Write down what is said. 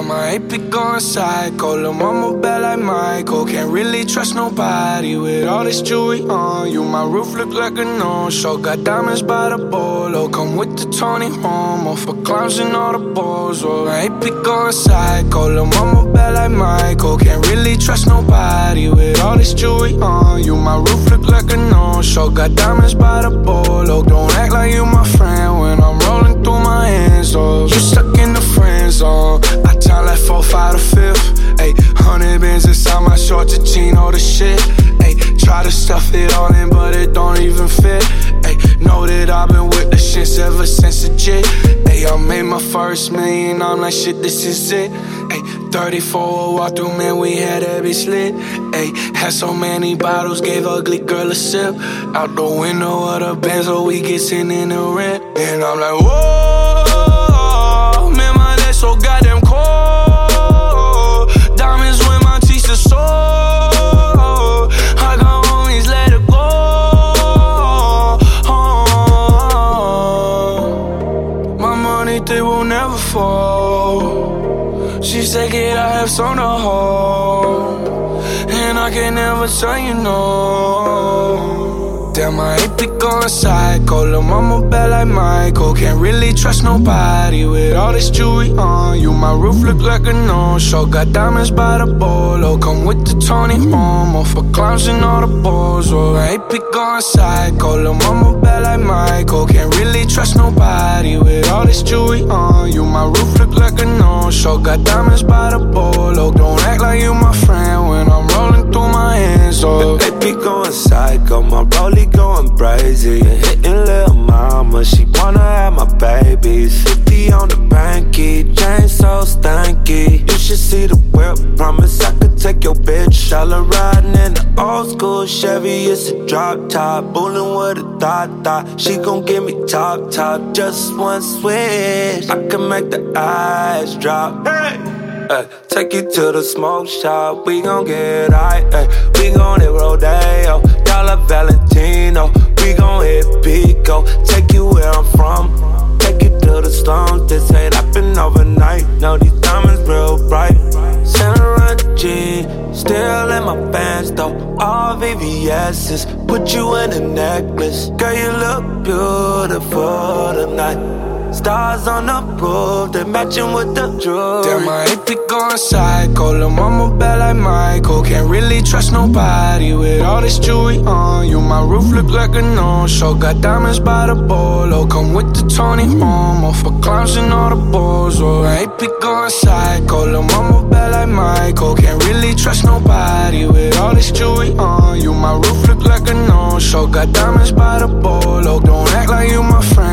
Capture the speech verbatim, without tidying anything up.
my A P going psycho. Lil' mama bad like Michael. Can't really trust nobody with all this jewelry on you. My roof look like a no-show. Got diamonds by the bolo. Come with the Tony Romo for clowns and all the balls. Oh, my A P going psycho. Lil' mama bad like Michael. Can't really trust nobody with all this jewelry on you. My roof look like a no-show. Got diamonds by the bolo. Don't act like you my friend when I'm rolling through my hands. Oh, you stuck in the friend zone. I time like four, five to fifth. Ayy, hundred bins inside my shorts, a chino the shit. Ayy, try to stuff it all in, but it don't even fit. Ayy, know that I've been with the shits ever since the jit. Ayy, I made my first million, I'm like shit, this is it. Ayy, thirty-four walk through, man, we had that bitch lit. Ayy, had so many bottles, gave ugly girl a sip. Out the window of the Benz, so we get sitting in the rent. And I'm like, whoa, man, my legs so goddamn cold. Diamonds when my teeth are sore. I got homies, let it go. Oh, my money, they will never fall. She said, kid, I have some to hold, and I can never tell you no. Damn, my A P going psycho. Lil' mama bad like Michael. Can't really trust nobody with all this jewelry on you. My roof look like a no-show. Got diamonds by the bolo. Come with the Tony Romo for clowns and all the balls. Oh, my A P going psycho. Lil' mama bad like Michael. Can't really trust nobody with all this jewelry on you. My roof look like a no-show. Got diamonds by the bolo. Don't act like you my friend when I'm rolling through my hands. Oh, A P going psycho. My rollie going crazy. Hitting lil' mama, she wanna have my babies. Fifty on the banky, chain so stanky. You should see the whip, promise I could take your bitch. All her riding in the old school Chevy, it's a drop top. Bullin' with a thought thought, she gon' give me top top. Just one switch, I can make the eyes drop. Hey! Ay, take you to the smoke shop, we gon' get high, ay. We gon' hit Rodeo, Dollar Valentino. We gon' hit Pico, take you where I'm from. Take you to the slums, this ain't happen overnight. Know these diamonds real bright. Santa G, still in my pants though. All V V S's, put you in a necklace. Girl, you look beautiful tonight. Stars on the roof, they matching with the jewelry. Damn, my A P going psycho. Lil' mama bad like Michael. Can't really trust nobody with all this jewelry on you. My roof look like a no-show. Got diamonds by the bolo. Come with the Tony Romo for clowns and all the balls. Oh, my A P going psycho. Lil' mama bad like Michael. Can't really trust nobody with all this jewelry on you. My roof look like a no-show. Got diamonds by the bolo. Don't act like you my friend